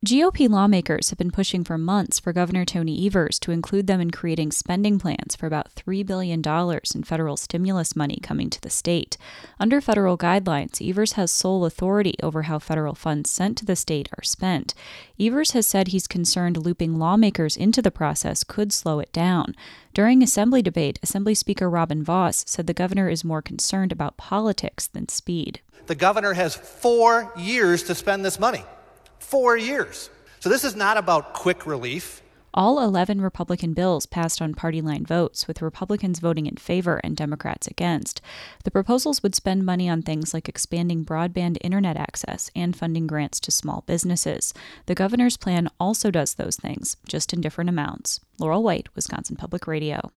GOP lawmakers have been pushing for months for Governor Tony Evers to include them in creating spending plans for about $3 billion in federal stimulus money coming to the state. Under federal guidelines, Evers has sole authority over how federal funds sent to the state are spent. Evers has said he's concerned looping lawmakers into the process could slow it down. During Assembly debate, Assembly Speaker Robin Vos said the governor is more concerned about politics than speed. The governor has 4 years to spend this money. 4 years. So this is not about quick relief. All 11 Republican bills passed on party line votes, with Republicans voting in favor and Democrats against. The proposals would spend money on things like expanding broadband internet access and funding grants to small businesses. The governor's plan also does those things, just in different amounts. Laurel White, Wisconsin Public Radio.